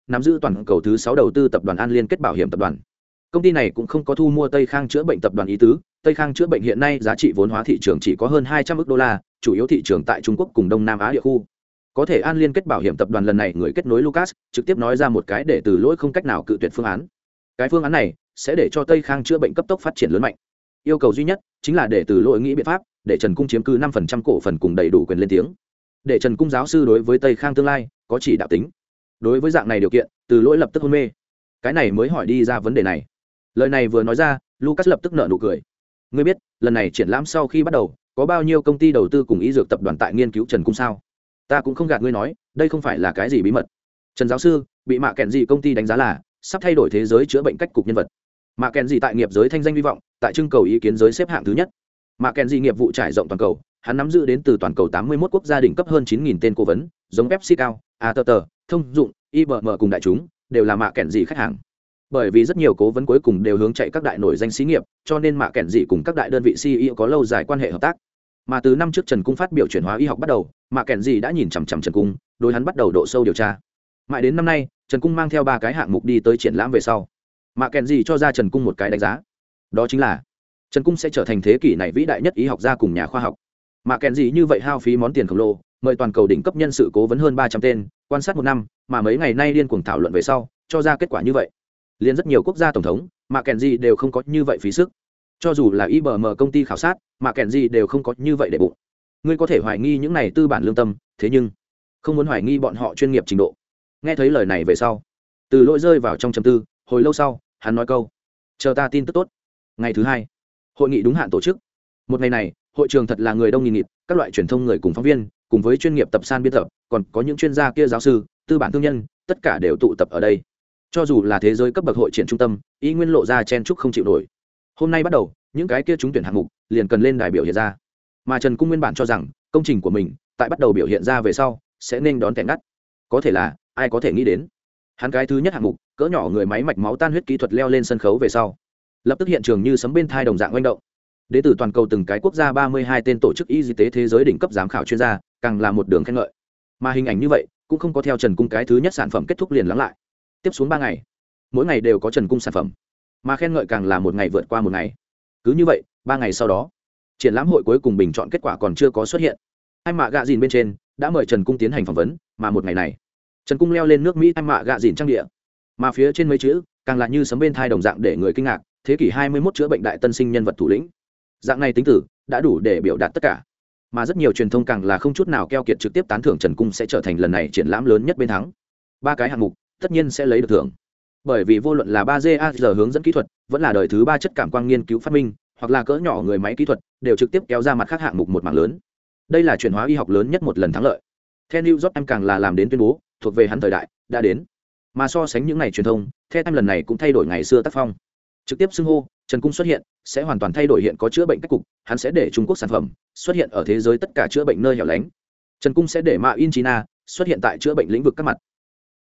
nắm giữ toàn cầu thứ 6 đầu tư tập đoàn An Liên kết bảo hiểm tập đoàn. Công ty này cũng không có thu mua Tây Khang chữa bệnh tập đoàn ý tứ. Tây Khang chữa bệnh hiện nay giá trị vốn hóa thị trường chỉ có hơn 200 ức đô la, chủ yếu thị trường tại Trung Quốc cùng Đông Nam Á địa khu. Có thể An Liên kết bảo hiểm tập đoàn lần này người kết nối Lucas trực tiếp nói ra một cái để từ lỗi không cách nào cự tuyệt phương án. Cái phương án này sẽ để cho Tây Khang chữa bệnh cấp tốc phát triển lớn mạnh. Yêu cầu duy nhất chính là để từ lỗi nghĩ biện pháp để Trần Cung chiếm cứ 5% cổ phần cùng đầy đủ quyền lên tiếng. Để Trần Cung giáo sư đối với Tây Khang tương lai có chỉ đạo tính. Đối với dạng này điều kiện, từ lỗi lập tức hôn mê. Cái này mới hỏi đi ra vấn đề này. Lời này vừa nói ra, Lucas lập tức nở nụ cười. Ngươi biết, lần này triển lãm sau khi bắt đầu, có bao nhiêu công ty đầu tư cùng y dược tập đoàn tại nghiên cứu Trần Cung sao? Ta cũng không gạt ngươi nói, đây không phải là cái gì bí mật. Trần giáo sư bị Mạ Kẹn Dị công ty đánh giá là sắp thay đổi thế giới chữa bệnh cách cục nhân vật. Mạ Kẹn Dị tại nghiệp giới thanh danh hy vọng, tại trưng cầu ý kiến giới xếp hạng thứ nhất. Mạ Kẹn Dị nghiệp vụ trải rộng toàn cầu, hắn nắm giữ đến từ toàn cầu 81 quốc gia đỉnh cấp hơn 9.000 tên cố vấn, giống PepsiCo, Atter, Thông dụng, IBM cùng đại chúng đều là Mạ Kẹn Dị khách hàng. Bởi vì rất nhiều cố vấn cuối cùng đều hướng chạy các đại nổi danh xí nghiệp, cho nên Mạ Kẹn Dị cùng các đại đơn vị CEO có lâu dài quan hệ hợp tác. Mà từ năm trước Trần Cung phát biểu chuyển hóa y học bắt đầu, Mạ Kẹn Dị đã nhìn chằm chằm Trần Cung, đối hắn bắt đầu độ sâu điều tra. Mãi đến năm nay, Trần Cung mang theo 3 cái hạng mục đi tới triển lãm về sau, Mạ Kẹn Dị cho ra Trần Cung một cái đánh giá. Đó chính là Trần Cung sẽ trở thành thế kỷ này vĩ đại nhất y học gia cùng nhà khoa học. Mạ Kẹn Dị như vậy hao phí món tiền khổng lồ, mời toàn cầu đỉnh cấp nhân sự cố vấn hơn 300 tên, quan sát 1 năm, mà mấy ngày nay điên cuồng thảo luận về sau, cho ra kết quả như vậy. Liên rất nhiều quốc gia tổng thống, Mạ Kẹn Dị đều không có như vậy phí sức. Cho dù là IBM công ty khảo sát, Mạ Kẹn Dị đều không có như vậy để bụng. Ngươi có thể hoài nghi những này tư bản lương tâm, thế nhưng không muốn hoài nghi bọn họ chuyên nghiệp trình độ. Nghe thấy lời này về sau, từ lỗi rơi vào trong trầm tư, hồi lâu sau, hắn nói câu: chờ ta tin tức tốt. Ngày thứ 2, hội nghị đúng hạn tổ chức. Một ngày này, hội trường thật là người đông nghìn nghịt, các loại truyền thông người cùng phóng viên, cùng với chuyên nghiệp tập san biên tập, còn có những chuyên gia kia giáo sư, tư bản thương nhân, tất cả đều tụ tập ở đây. Cho dù là thế giới cấp bậc hội triển trung tâm, y nguyên lộ ra chen chúc không chịu nổi. Hôm nay bắt đầu, những cái kia trúng tuyển hạng mục liền cần lên đài biểu hiện ra. Mà Trần Cung nguyên bản cho rằng, công trình của mình tại bắt đầu biểu hiện ra về sau, sẽ nên đón kẻ ngắt. Có thể là, ai có thể nghĩ đến. Hắn cái thứ nhất hạng mục, cỡ nhỏ người máy mạch máu tan huyết kỹ thuật leo lên sân khấu về sau, lập tức hiện trường như sấm bên thai đồng dạng oanh động. Đến từ toàn cầu từng cái quốc gia 32 tên tổ chức y tế thế giới đỉnh cấp giám khảo chuyên gia, càng là một đường khen ngợi. Mà hình ảnh như vậy, cũng không có theo Trần Cung cái thứ nhất sản phẩm kết thúc liền lắng lại. Tiếp xuống 3 ngày, mỗi ngày đều có Trần Cung sản phẩm, mà khen ngợi càng là một ngày vượt qua một ngày. Cứ như vậy, 3 ngày sau đó, triển lãm hội cuối cùng bình chọn kết quả còn chưa có xuất hiện. Hai mạ gạ dìn bên trên đã mời Trần Cung tiến hành phỏng vấn, mà một ngày này, Trần Cung leo lên nước Mỹ hai mạ gạ dìn trang địa, mà phía trên mấy chữ càng là như sấm bên thai đồng dạng để người kinh ngạc, thế kỷ 21 chữa bệnh đại tân sinh nhân vật thủ lĩnh. Dạng này tính tử đã đủ để biểu đạt tất cả, mà rất nhiều truyền thông càng là không chút nào keo kiệt trực tiếp tán thưởng Trần Cung sẽ trở thành lần này triển lãm lớn nhất bên thắng. 3 cái hạng mục tất nhiên sẽ lấy được thưởng, bởi vì vô luận là 3GAR hướng dẫn kỹ thuật, vẫn là đời thứ 3 chất cảm quang nghiên cứu phát minh, hoặc là cỡ nhỏ người máy kỹ thuật, đều trực tiếp kéo ra mặt khác hạng mục một mảng lớn. Đây là chuyển hóa y học lớn nhất một lần thắng lợi. Theo New York Times càng là làm đến tuyên bố, thuộc về hắn thời đại đã đến. Mà so sánh những ngày truyền thông, theo Times lần này cũng thay đổi ngày xưa tác phong. Trực tiếp xưng hô, Trần Cung xuất hiện, sẽ hoàn toàn thay đổi hiện có chữa bệnh cách cục, hắn sẽ để Trung Quốc sản phẩm xuất hiện ở thế giới tất cả chữa bệnh nơi hẻo lánh. Trần Cung sẽ để Mạ In China xuất hiện tại chữa bệnh lĩnh vực các mặt,